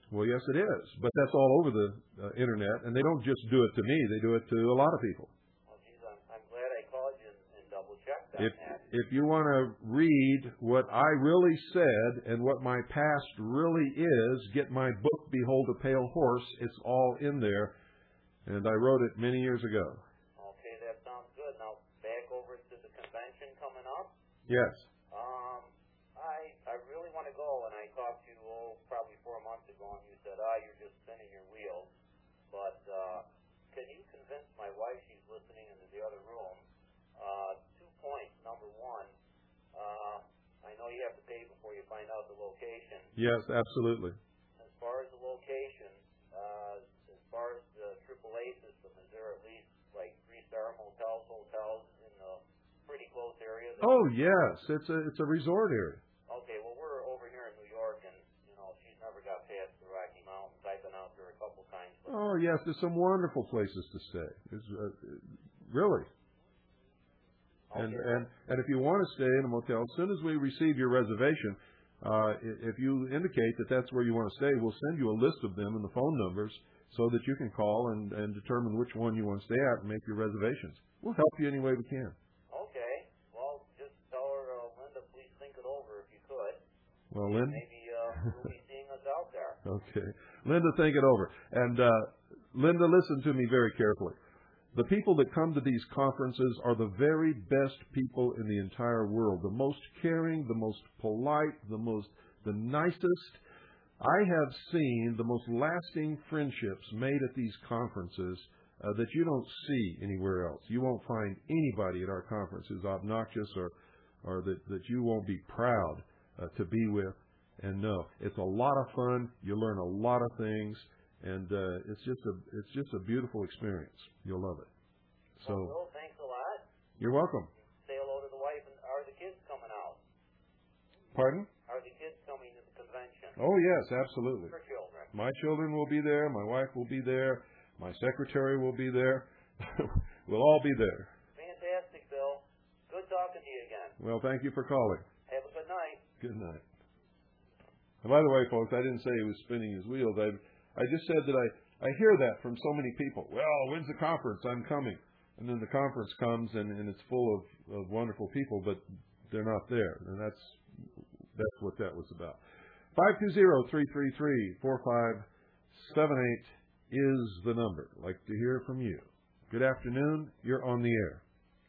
Well, yes, it is. But that's all over the uh, Internet, and they don't just do it to me. They do it to a lot of people. Well, geez, I'm, I'm glad I called you and, and double-checked on If, that. if you want to read what I really said and what my past really is, get my book, Behold a Pale Horse. It's all in there, and I wrote it many years ago. Okay, that sounds good. Now, back over to the convention coming up. Yes. Um, I I really want to go, and I talked to you oh, probably four months ago, and you said, ah, you're just spinning your wheels. But uh, can you convince my wife, she's listening into the other room, uh, two points. Number one, uh, I know you have to pay before you find out the location. Yes, absolutely. As far as the location, uh, as far as the triple A system, is there at least like three-star motels, hotels in the pretty close area? Oh, yes. It's a it's a resort area. Okay, well, we're over here in New York, and, you know, she's never got past the Rocky Mountains. I've been out there a couple times. But Oh, yes. There's some wonderful places to stay. It's, uh, really. okay, And, and and if you want to stay in a motel, as soon as we receive your reservation, uh, i- if you indicate that that's where you want to stay, we'll send you a list of them and the phone numbers so that you can call and, and determine which one you want to stay at and make your reservations. We'll help you any way we can. okay, well, just tell her, uh, Linda, please think it over if you could. Well, Linda. Maybe uh, you'll be seeing us out there. Okay. Linda, think it over. And uh, Linda, listen to me very carefully. The people that come to these conferences are the very best people in the entire world. The most caring, the most polite, the most, the nicest. I have seen the most lasting friendships made at these conferences uh, that you don't see anywhere else. You won't find anybody at our conferences obnoxious or, or that, that you won't be proud uh, to be with. And no, it's a lot of fun. You learn a lot of things, and uh, it's just a it's just a beautiful experience. You'll love it. So, well, Bill, thanks a lot. You're welcome. Say hello to the wife. And are the kids coming out? Pardon? Are the kids coming to the convention? Oh yes, absolutely. For children. My children will be there. My wife will be there. My secretary will be there. We'll all be there. Fantastic, Bill. Good talking to you again. Well, thank you for calling. Have a good night. Good night. And by the way, folks, I didn't say he was spinning his wheels. I I just said that I, I hear that from so many people. Well, when's the conference? I'm coming. And then the conference comes, and, and it's full of, of wonderful people, but they're not there. And that's that's what that was about. five two zero, three three three, four five seven eight is the number. I'd like to hear from you. Good afternoon. You're on the air.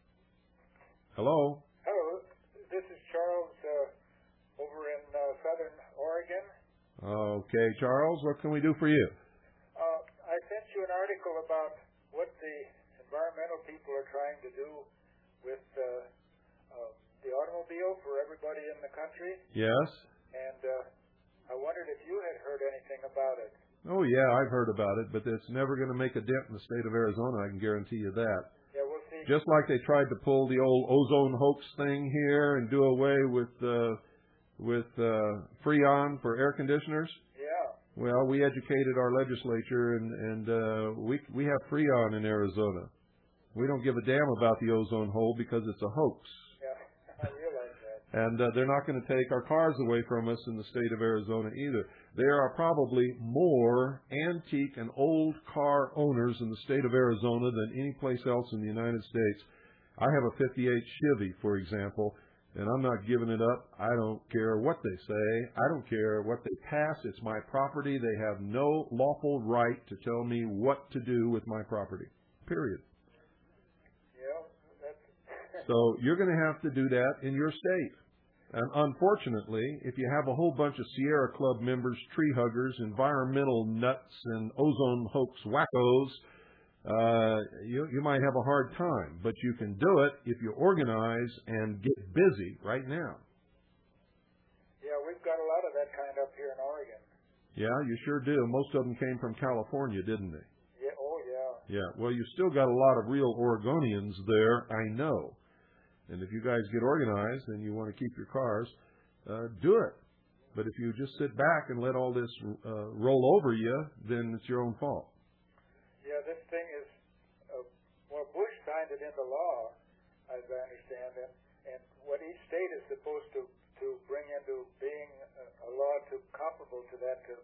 Hello. Hello. This is Charles uh, over in uh, Southern Oregon. Okay, Charles, what can we do for you? Uh, I sent you an article about what the environmental people are trying to do with uh, uh, the automobile for everybody in the country. Yes. And uh, I wondered if you had heard anything about it. Oh, yeah, I've heard about it, but it's never going to make a dent in the state of Arizona, I can guarantee you that. Yeah, we'll see. Just like they tried to pull the old ozone hoax thing here and do away with uh, with uh, Freon for air conditioners. Yeah. Well, we educated our legislature, and, and uh, we we have Freon in Arizona. We don't give a damn about the ozone hole because it's a hoax. Yeah, I realize that. And uh, they're not going to take our cars away from us in the state of Arizona either. There are probably more antique and old car owners in the state of Arizona than any place else in the United States. I have a fifty-eight Chevy, for example, and I'm not giving it up. I don't care what they say. I don't care what they pass. It's my property. They have no lawful right to tell me what to do with my property, period. Yeah, that's... So you're going to have to do that in your state. And unfortunately, if you have a whole bunch of Sierra Club members, tree huggers, environmental nuts, and ozone hoax wackos, uh, you, you might have a hard time. But you can do it if you organize and get busy right now. Yeah, we've got a lot of that kind up here in Oregon. Yeah, you sure do. Most of them came from California, didn't they? Yeah. Oh, yeah. Yeah. Well, you still got a lot of real Oregonians there, I know. And if you guys get organized and you want to keep your cars, uh, do it. But if you just sit back and let all this uh, roll over you, then it's your own fault. Yeah, this thing is, uh, well, Bush signed it into law, as I understand it, and what each state is supposed to, to bring into being a, a law to comparable to that to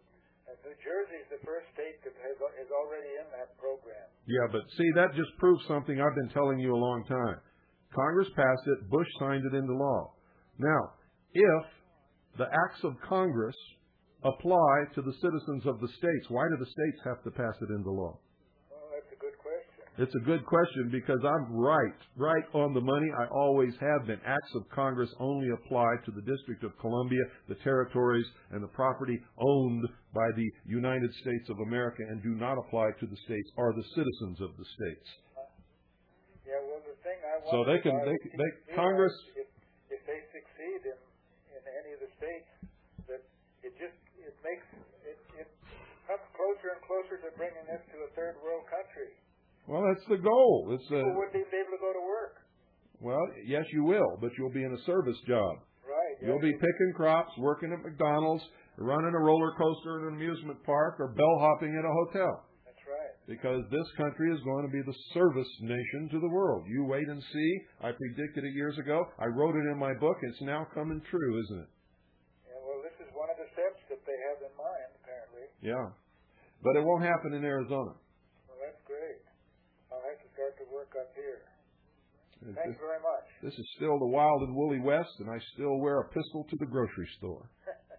And New Jersey is the first state that has, is already in that program. Yeah, but see, that just proves something I've been telling you a long time. Congress passed it. Bush signed it into law. Now, if the acts of Congress apply to the citizens of the states, why do the states have to pass it into law? Well, that's a good question. It's a good question because I'm right, right on the money. I always have been. Acts of Congress only apply to the District of Columbia, the territories, and the property owned by the United States of America and do not apply to the states or the citizens of the states. Uh, yeah, well, the thing I want so they can, they, they, Congress. If, if they succeed in, in any of the states, that it just it makes it, it comes closer and closer to bringing us to a third world country. Well, that's the goal. It's People a, wouldn't even be able to go to work. Well, yes, you will, but you'll be in a service job. Right. You'll be picking crops, working at McDonald's, running a roller coaster at an amusement park, or bellhopping at a hotel. That's right. Because this country is going to be the service nation to the world. You wait and see. I predicted it years ago. I wrote it in my book. It's now coming true, isn't it? Yeah, well, this is one of the steps that they have in mind, apparently. Yeah. But it won't happen in Arizona. Well, that's great. I'll have to start to work up here. It's Thank this, you very much. This is still the wild and woolly West, and I still wear a pistol to the grocery store.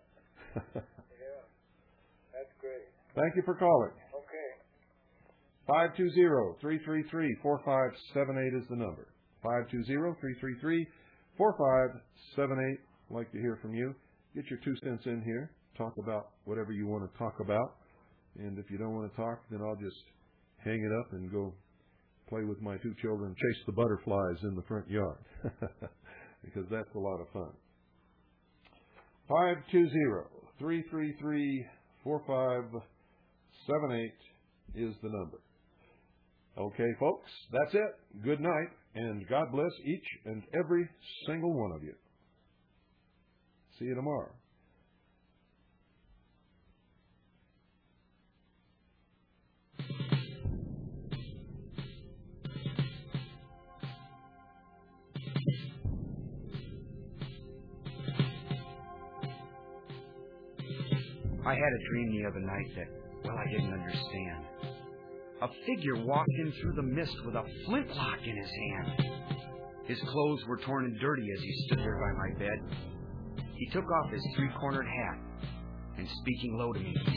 Yeah, that's great. Thank you for calling. Okay. five two zero, three three three, four five seven eight is the number. five two zero, three three three, four five seven eight. I'd like to hear from you. Get your two cents in here. Talk about whatever you want to talk about. And if you don't want to talk, then I'll just hang it up and go play with my two children, chase the butterflies in the front yard. Because that's a lot of fun. five two zero, three three three, four five seven eight is the number. Okay, folks, that's it. Good night, and God bless each and every single one of you. See you tomorrow. I had a dream the other night that, well, I didn't understand. A figure walked in through the mist with a flintlock in his hand. His clothes were torn and dirty as he stood there by my bed. He took off his three-cornered hat, and speaking low to me, he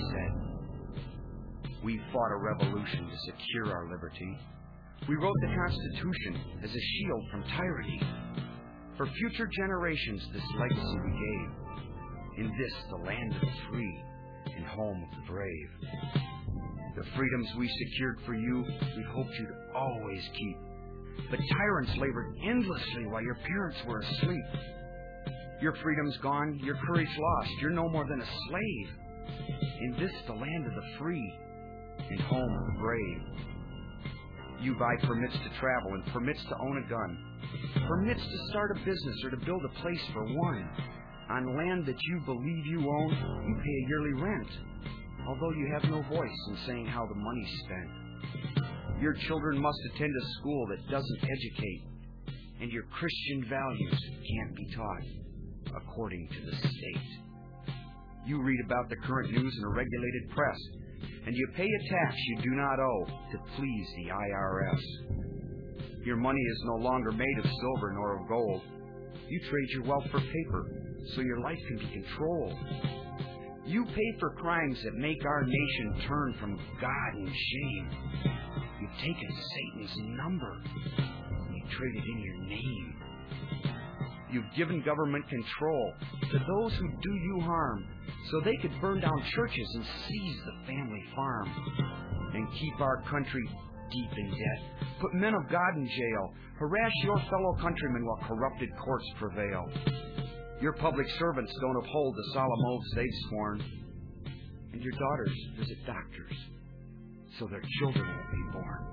said, "We fought a revolution to secure our liberty. We wrote the Constitution as a shield from tyranny. For future generations, this legacy we gave. In this, the land of the free and home of the brave. The freedoms we secured for you, we hoped you'd always keep. But tyrants labored endlessly while your parents were asleep. Your freedom's gone, your courage lost, you're no more than a slave. In this, the land of the free and home of the brave. You buy permits to travel and permits to own a gun, permits to start a business or to build a place for one. On land that you believe you own, you pay a yearly rent, although you have no voice in saying how the money's spent. Your children must attend a school that doesn't educate, and your Christian values can't be taught according to the state. You read about the current news in a regulated press, and you pay a tax you do not owe to please the I R S. Your money is no longer made of silver nor of gold. You trade your wealth for paper, so your life can be controlled. You pay for crimes that make our nation turn from God and shame. You've taken Satan's number, and you trade it in your name. You've given government control to those who do you harm, so they could burn down churches and seize the family farm, and keep our country deep in debt, put men of God in jail, harass your fellow countrymen while corrupted courts prevail. Your public servants don't uphold the solemn oaths they've sworn, and your daughters visit doctors so their children won't be born.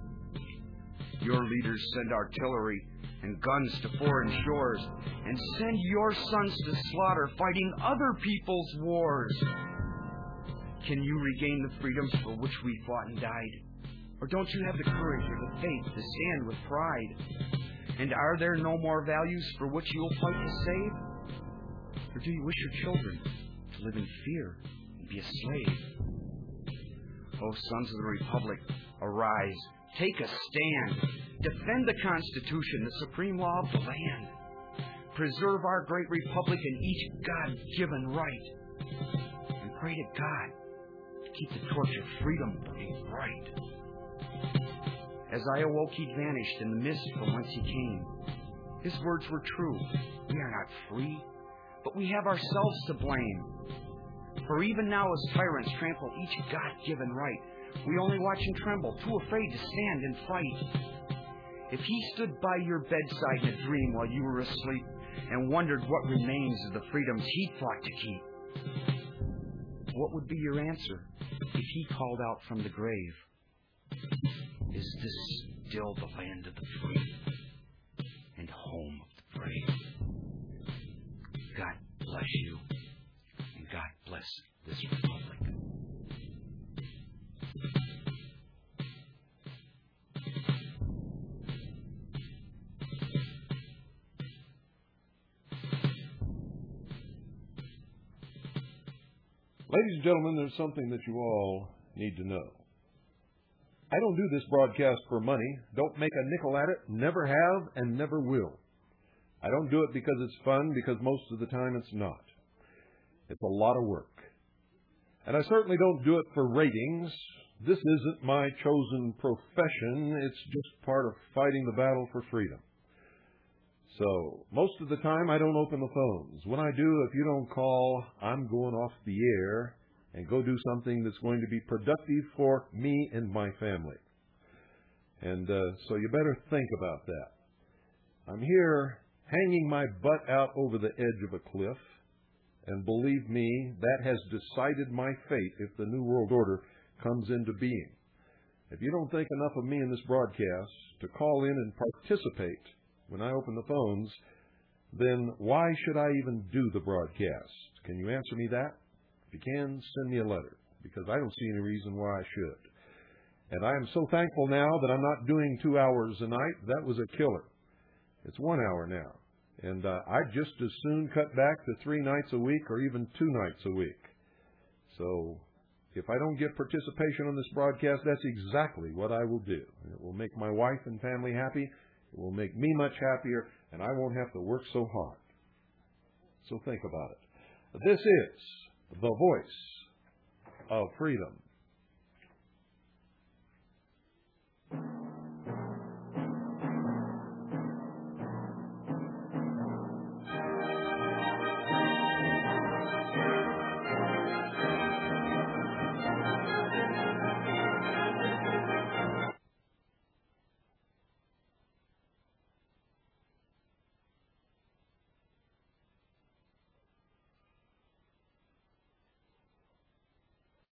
Your leaders send artillery and guns to foreign shores and send your sons to slaughter fighting other people's wars. Can you regain the freedoms for which we fought and died? Or don't you have the courage or the faith to stand with pride? And are there no more values for which you'll fight to save? Or do you wish your children to live in fear and be a slave. O sons of the Republic, arise, take a stand, defend the Constitution, the supreme law of the land. Preserve our great republic and each God-given right. And pray to God to keep the torch of freedom burning bright. As I awoke, he vanished in the mist from whence he came. His words were true. We are not free, but we have ourselves to blame. For even now, as tyrants trample each God-given right, we only watch and tremble, too afraid to stand and fight. If he stood by your bedside in a dream while you were asleep and wondered what remains of the freedoms he fought to keep, what would be your answer if he called out from the grave? Is this still the land of the free and home of the brave? God bless you, and God bless this republic. Ladies and gentlemen, there's something that you all need to know. I don't do this broadcast for money, don't make a nickel at it, never have and never will. I don't do it because it's fun, because most of the time it's not. It's a lot of work. And I certainly don't do it for ratings. This isn't my chosen profession. It's just part of fighting the battle for freedom. So most of the time I don't open the phones. When I do, if you don't call, I'm going off the air and go do something that's going to be productive for me and my family. And uh, so you better think about that. I'm here hanging my butt out over the edge of a cliff, and believe me, that has decided my fate if the New World Order comes into being. If you don't think enough of me in this broadcast to call in and participate when I open the phones, then why should I even do the broadcast? Can you answer me that? If you can, send me a letter, because I don't see any reason why I should. And I am so thankful now that I'm not doing two hours a night. That was a killer. It's one hour now. And uh, I'd just as soon cut back to three nights a week or even two nights a week. So if I don't get participation on this broadcast, that's exactly what I will do. It will make my wife and family happy. It will make me much happier, and I won't have to work so hard. So think about it. This is the voice of freedom.